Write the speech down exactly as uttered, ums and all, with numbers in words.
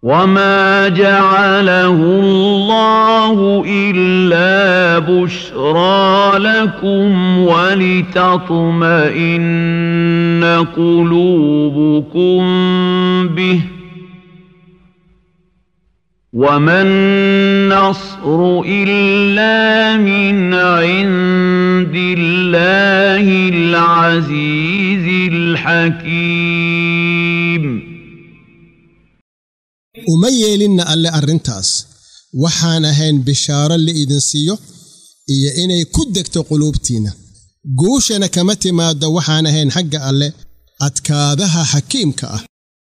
وما جعله الله إلا بشرى لكم ولتطمئن قلوبكم به وما النصر إلا من عند الله العزيز الحكيم. وما يلنا ألا أرنتاس وحانا هين بشارة اللي إذن سيو إيا إني كدكت قلوبتينا قوشنا كمتي ما دا وحانا هين حق ألا أتكادها حكيم كأه